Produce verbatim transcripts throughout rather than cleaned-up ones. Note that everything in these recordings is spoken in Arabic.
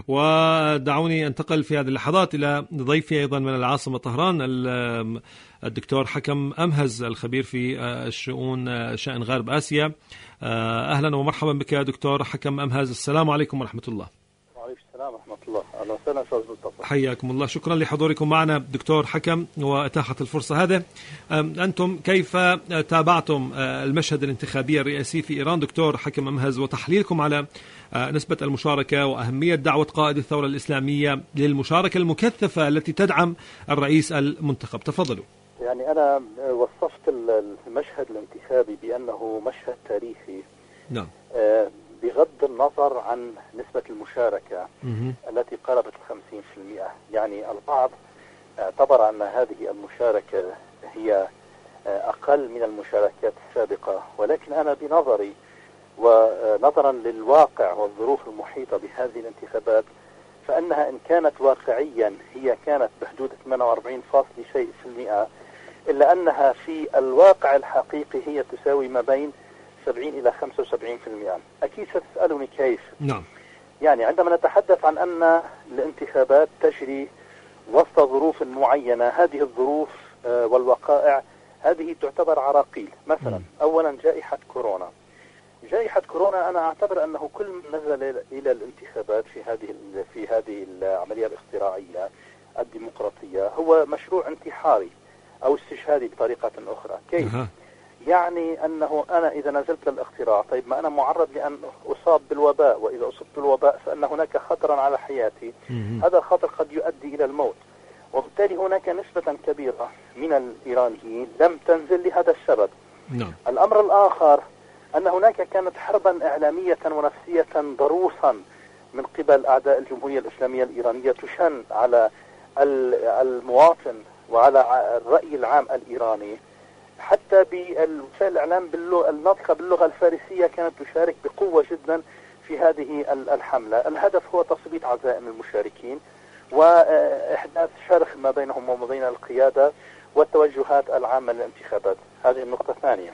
ودعوني أنتقل في هذه اللحظات إلى ضيفي أيضا من العاصمة طهران، الدكتور حكم أمهز، الخبير في الشؤون شأن غرب آسيا. أهلا ومرحبا بك يا دكتور حكم أمهز. السلام عليكم ورحمة الله. وعليكم السلام ورحمة الله. أهلا وسهلا أستاذ مصطفى. حياكم الله. شكرا لحضوركم معنا دكتور حكم وإتاحة الفرصة هذه. أنتم كيف تابعتم المشهد الانتخابي الرئاسي في إيران دكتور حكم أمهز، وتحليلكم على نسبة المشاركة وأهمية دعوة قائد الثورة الإسلامية للمشاركة المكثفة التي تدعم الرئيس المنتخب؟ تفضلوا. يعني أنا وصفت المشهد الانتخابي بأنه مشهد تاريخي. نعم. بغض النظر عن نسبة المشاركة مه. التي قاربت الخمسين في المئة. يعني البعض اعتبر أن هذه المشاركة هي أقل من المشاركات السابقة، ولكن أنا بنظري ونظرا للواقع والظروف المحيطة بهذه الانتخابات فأنها إن كانت واقعيا هي كانت بحدود ثمانية وأربعين فاصلة شيء في المئة، إلا أنها في الواقع الحقيقي هي تساوي ما بين سبعين إلى خمسة وسبعين في المئة. أكيد ستسألني كيف؟ نعم. يعني عندما نتحدث عن أن الانتخابات تجري وسط ظروف معينة، هذه الظروف والوقائع هذه تعتبر عراقيل. مثلا م. أولا جائحة كورونا. جائحة كورونا أنا أعتبر أنه كل من نزل إلى الانتخابات في هذه في هذه العملية الاختراعية الديمقراطية هو مشروع انتحاري أو استشهادي بطريقة أخرى. كيف؟ أه. يعني أنه أنا إذا نزلت للاختراع، طيب ما أنا معرض لأن أصاب بالوباء، وإذا أصبت بالوباء فإن هناك خطرا على حياتي. م. هذا الخطر قد يؤدي إلى الموت، وبالتالي هناك نسبة كبيرة من الإيرانيين لم تنزل لهذا السبب. نعم. الأمر الآخر أن هناك كانت حربا إعلامية ونفسية ضروسا من قبل أعداء الجمهورية الإسلامية الإيرانية تشن على المواطن وعلى الرأي العام الإيراني. حتى بالوسائل الإعلام الناطقة باللغة الفارسية كانت تشارك بقوة جدا في هذه الحملة. الهدف هو تثبيط عزائم المشاركين وإحداث شرخ ما بينهم وما بين القيادة والتوجهات العامة للانتخابات. هذه النقطة الثانية.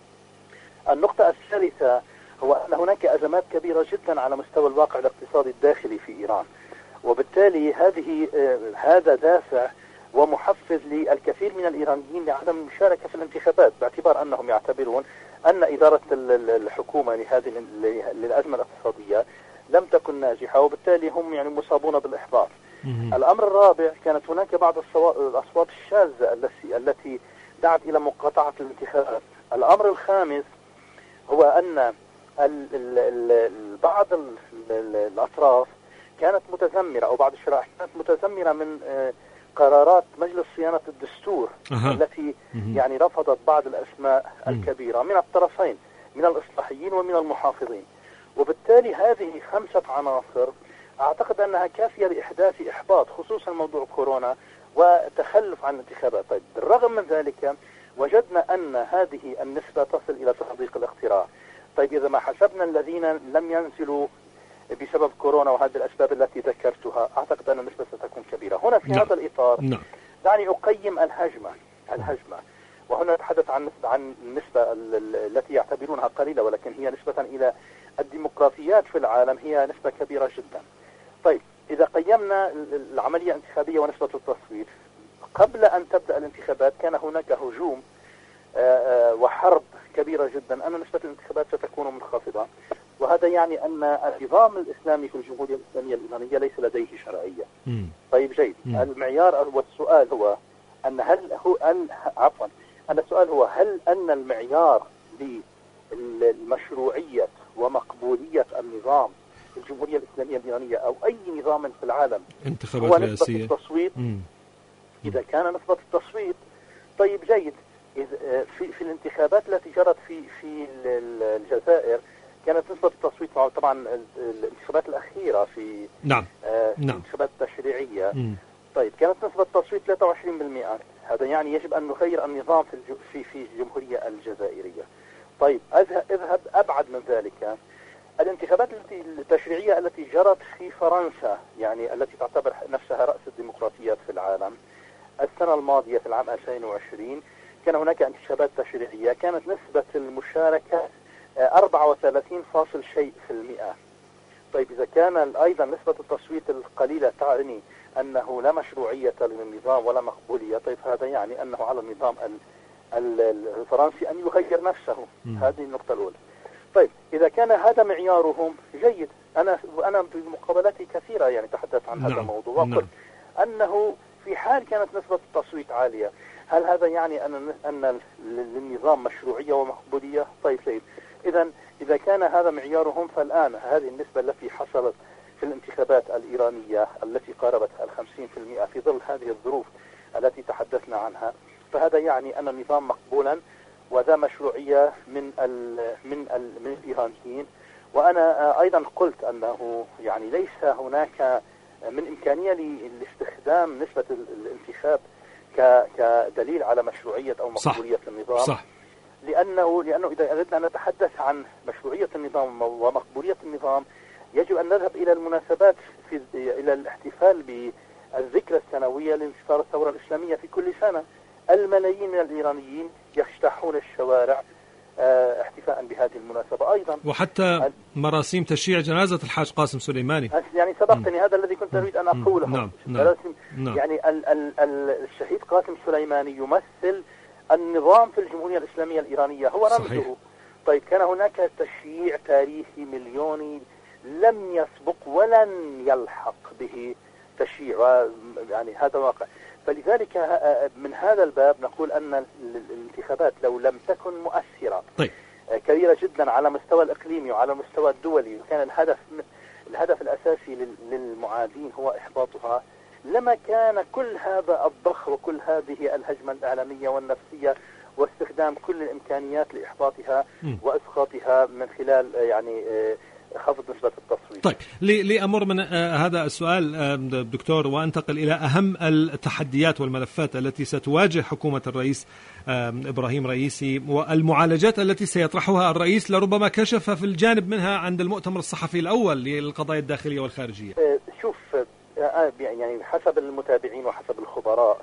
النقطة الثالثة هو أن هناك أزمات كبيرة جدا على مستوى الواقع الاقتصادي الداخلي في إيران، وبالتالي هذه هذا دافع ومحفز للكثير من الإيرانيين لعدم المشاركة في الانتخابات، باعتبار أنهم يعتبرون أن إدارة الحكومة لهذه للأزمة الاقتصادية لم تكن ناجحة، وبالتالي هم يعني مصابون بالإحباط. الأمر الرابع، كانت هناك بعض الأصوات الشاذة التي التي دعت إلى مقاطعة الانتخابات. الأمر الخامس هو أن بعض الأطراف كانت متذمرة، أو بعض الشرائح كانت متذمرة من قرارات مجلس صيانة الدستور أه. التي يعني رفضت بعض الأسماء الكبيرة من الطرفين، من الإصلاحيين ومن المحافظين. وبالتالي هذه خمسة عناصر أعتقد أنها كافية لإحداث إحباط، خصوصا موضوع كورونا وتخلف عن الانتخابات. طيب بالرغم من ذلك وجدنا أن هذه النسبة تصل إلى تحقيق الاختراع. طيب إذا ما حسبنا الذين لم ينزلوا بسبب كورونا وهذه الأسباب التي ذكرتها، أعتقد أن النسبة ستكون كبيرة. هنا في نعم. هذا الإطار نعم. دعني أقيم الهجمة الهجمة وهنا نتحدث عن نسبة عن النسبة التي يعتبرونها قليلة، ولكن هي نسبة إلى الديمقراطيات في العالم هي نسبة كبيرة جدا. طيب إذا قيمنا العملية الانتخابية ونسبة التصويت قبل أن تبدأ الانتخابات، كان هناك هجوم وحرب كبيرة جدا أن نسبة الانتخابات ستكون منخفضة، وهذا يعني أن النظام الإسلامي في الجمهورية الإسلامية الإيرانية ليس لديه شرعية. م. طيب جيد. م. المعيار والسؤال هو أن هل هو أن عفوا أن السؤال هو هل أن المعيار للمشروعية ومقبولية النظام في الجمهورية الإسلامية الإيرانية أو أي نظام في العالم انتخابات هو رئاسية. نسبة التصويت؟ م. إذا كان نسبة التصويت طيب جيد. في في الانتخابات التي جرت في في الجزائر كانت نسبة التصويت طبعا الانتخابات الأخيرة في نعم آه نعم الانتخابات التشريعية. م. طيب كانت نسبة التصويت ثلاثة وعشرين بالمئة. هذا يعني يجب أن نغير النظام في في في الجمهورية الجزائرية. طيب اذهب أبعد من ذلك. الانتخابات التي التشريعية التي جرت في فرنسا، يعني التي تعتبر نفسها رأس الديمقراطيات في العالم، السنة الماضية في العام ألفين وعشرين كان هناك انتخابات تشريعية كانت نسبة المشاركة أربعة وثلاثين فاصل شيء في المئة. طيب إذا كان أيضا نسبة التصويت القليلة تعني أنه لا مشروعية للنظام ولا مقبولية، طيب هذا يعني أنه على النظام الفرنسي أن يغير نفسه. م. هذه النقطة الأولى. طيب إذا كان هذا معيارهم جيد، أنا أنا في مقابلاتي كثيرة يعني تحدث عن نعم. هذا الموضوع وقلت نعم. أنه في حال كانت نسبة التصويت عالية، هل هذا يعني أن أن للنظام مشروعية ومقبولية؟ طيب طيب إذا إذا كان هذا معيارهم، فالآن هذه النسبة التي حصلت في الانتخابات الإيرانية التي قاربت الخمسين في المئة في ظل هذه الظروف التي تحدثنا عنها، فهذا يعني أن النظام مقبولا وذا مشروعية من ال من ال من الإيرانيين. وأنا أيضا قلت أنه يعني ليس هناك من إمكانية لاستخدام نسبة الانتخاب كدليل على مشروعية أو مقبولية صح. النظام صح. لأنه لأنه إذا أردنا أن نتحدث عن مشروعية النظام ومقبولية النظام، يجب أن نذهب إلى المناسبات في إلى الاحتفال بالذكرى السنوية لانتصار الثورة الإسلامية في كل سنة. الملايين من الإيرانيين يجتاحون الشوارع احتفاء بهذه المناسبة أيضا، وحتى مراسيم تشييع جنازة الحاج قاسم سليماني. يعني سبقتني، هذا الذي كنت أريد أن أقوله. نعم. نعم. نعم. يعني ال ال ال الشهيد قاسم سليماني يمثل النظام في الجمهورية الإسلامية الإيرانية، هو رمزه. صحيح. طيب كان هناك تشييع تاريخي مليوني لم يسبق ولن يلحق به تشييع، يعني هذا واقع. فلذلك من هذا الباب نقول أن الانتخابات لو لم تكن مؤثرة طيب. كبيرة جدا على مستوى الإقليمي وعلى المستوى الدولي، وكان الهدف الهدف الأساسي للمعادين هو إحباطها، لما كان كل هذا الضخ وكل هذه الهجمة الإعلامية والنفسية واستخدام كل الإمكانيات لإحباطها م. وإسقاطها من خلال يعني خفض نسبة التصويت. طيب لأمر من هذا السؤال دكتور وأنتقل إلى أهم التحديات والملفات التي ستواجه حكومة الرئيس إبراهيم رئيسي والمعالجات التي سيطرحها الرئيس، لربما كشف في الجانب منها عند المؤتمر الصحفي الأول للقضايا الداخلية والخارجية. شوف يعني حسب المتابعين وحسب الخبراء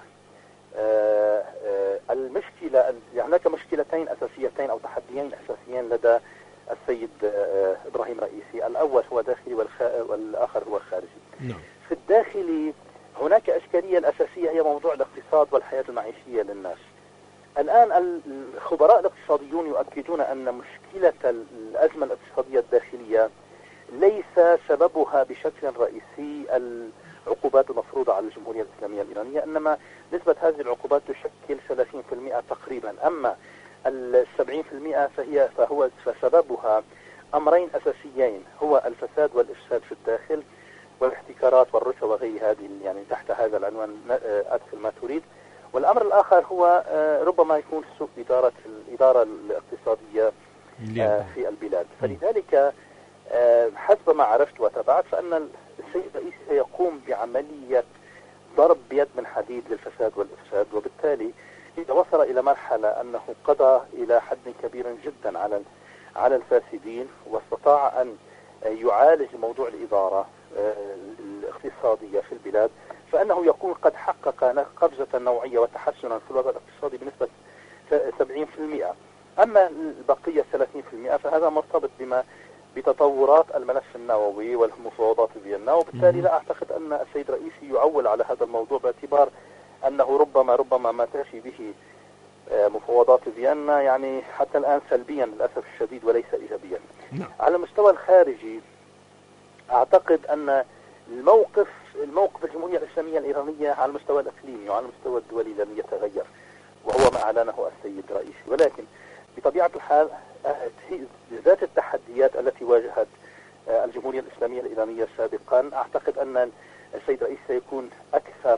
المشكلة يعني هناك مشكلتين أساسيتين أو تحديين أساسيين لدى السيد إبراهيم رئيسي. الأول هو داخلي والآخر هو خارجي. نعم. في الداخلي هناك إشكالية الأساسية هي موضوع الاقتصاد والحياة المعيشية للناس. الآن الخبراء الاقتصاديون يؤكدون أن مشكلة الأزمة الاقتصادية الداخلية ليس سببها بشكل رئيسي العقوبات المفروضة على الجمهورية الإسلامية الإيرانية، إنما نسبة هذه العقوبات تشكل ثلاثين بالمئة تقريبا، أما السبعين في المئة فهي فهو فسببها أمرين أساسيين، هو الفساد والإفساد في الداخل والاحتكارات والرشوة وغير هذه، يعني تحت هذا العنوان أدخل ما تريد. والأمر الآخر هو ربما يكون سوء إدارة الإدارة الاقتصادية في البلاد. فلذلك حسب ما عرفت وتابعت فأن السيد الرئيس سيقوم بعملية ضرب بيد من حديد للفساد والإفساد، وبالتالي إذا وصل إلى مرحلة أنه قضى إلى حد كبير جدا على على الفاسدين واستطاع أن يعالج موضوع الإدارة الاقتصادية في البلاد، فأنه يكون قد حقق قفزة نوعية وتحسنا في الوضع الاقتصادي بنسبة سبعين بالمئة. أما البقية ثلاثين بالمئة فهذا مرتبط بما بتطورات الملف النووي والمفاوضات في فيينا، وبالتالي لا أعتقد أن السيد الرئيسي يعول على هذا الموضوع باعتبار أنه ربما ربما ما تأتي به مفاوضات فيينا يعني حتى الآن سلبيا للأسف الشديد وليس إيجابيا. نعم. على المستوى الخارجي أعتقد أن الموقف الموقف الجمهورية الإسلامية الإيرانية على المستوى الإقليمي وعلى المستوى الدولي لم يتغير، وهو ما أعلنه السيد الرئيسي، ولكن بطبيعة الحال ذات التحديات التي واجهت الجمهورية الإسلامية الإيرانية سابقا أعتقد أن السيد الرئيس سيكون أكثر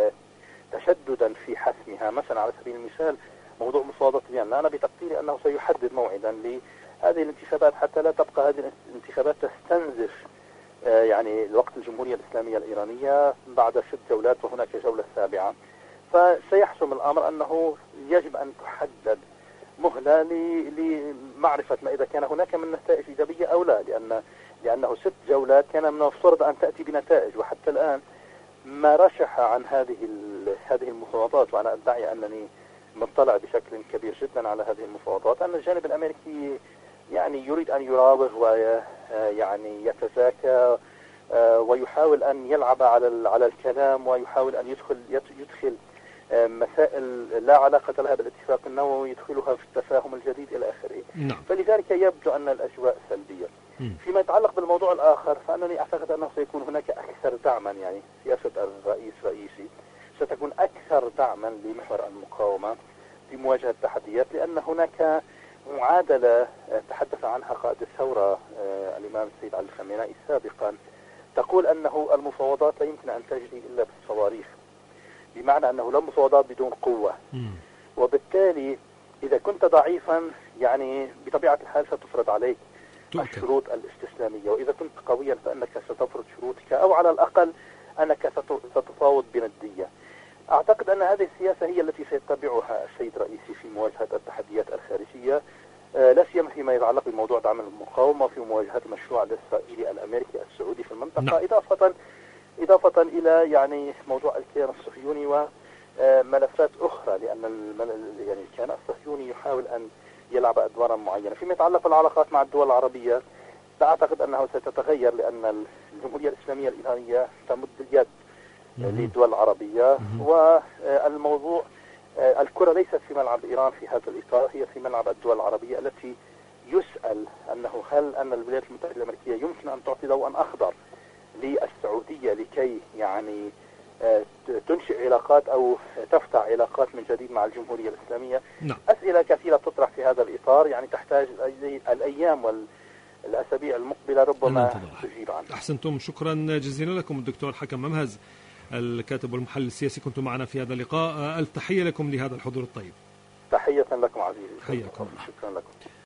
تشددا في حسمها. مثلا على سبيل المثال موضوع مفاوضات فيينا، أنا بتقديري أنه سيحدد موعدا لهذه الانتخابات حتى لا تبقى هذه الانتخابات تستنزف يعني الوقت الجمهورية الإسلامية الإيرانية بعد ست جولات وهناك جولة سابعة، فسيحسم الأمر أنه يجب أن تحدد مهلة لمعرفة ما إذا كان هناك من نتائج إيجابية أو لا، لأن لأنه ست جولات كان من المفترض أن تأتي بنتائج، وحتى الآن ما رشح عن هذه هذه المفاوضات، وأنا أدعي أنني مطلع بشكل كبير جدا على هذه المفاوضات، أن الجانب الأمريكي يعني يريد أن يراوغ ويعني يتزاكى ويحاول أن يلعب على على الكلام، ويحاول أن يدخل يدخل مسائل لا علاقة لها بالاتفاق النووي يدخلها في التفاهم الجديد إلى آخره. نعم. فلذلك يبدو أن الأجواء سلبية. م. فيما يتعلق بالموضوع الآخر فأنني أعتقد أنه سيكون هناك أكثر دعما، يعني سياسة الرئيس رئيسي ستكون أكثر دعما لمحور المقاومة في مواجهة التحديات، لأن هناك معادلة تحدث عنها قائد الثورة الإمام السيد علي الخامنئي سابقا، تقول أنه المفاوضات لا يمكن أن تجري إلا بالصواريخ، بمعنى أنه لا مفاوضات بدون قوة. م. وبالتالي إذا كنت ضعيفا يعني بطبيعة الحال ستفرض عليك الشروط الاستسلامية، وإذا كنت قويا فإنك ستفرض شروطك، أو على الأقل أنك ستفاوض بندية. أعتقد أن هذه السياسة هي التي سيتبعها السيد الرئيسي في مواجهة التحديات الخارجية، لا سيما فيما يتعلق بموضوع دعم المقاومة في مواجهة المشروع الإسرائيلي الأمريكي السعودي في المنطقة. نعم. إضافة إضافة إلى يعني موضوع الكيان الصهيوني وملفات أخرى، لأن يعني الكيان الصهيوني يحاول أن يلعب أدوارا معينة. فيما يتعلق بالعلاقات مع الدول العربية لا أعتقد أنه ستتغير، لأن الجمهورية الإسلامية الإيرانية تمد اليد للدول العربية، والموضوع الكرة ليست في ملعب إيران في هذا الإطار، هي في ملعب الدول العربية التي يسأل أنه هل أن الولايات المتحدة الأمريكية يمكن أن تعطي ضوءا أخضر للسعودية لكي يعني تنشئ علاقات أو تفتح علاقات من جديد مع الجمهورية الإسلامية. نعم. أسئلة كثيرة تطرح في هذا الإطار، يعني تحتاج الأيام والأسابيع المقبلة ربما تجيب عنها. أحسنتم، شكرا جزيلا لكم الدكتور حكم ممهز الكاتب والمحلل السياسي، كنتم معنا في هذا اللقاء. ألف تحية لكم لهذا الحضور الطيب. تحية لكم عزيزي. حياكم. شكرا لكم.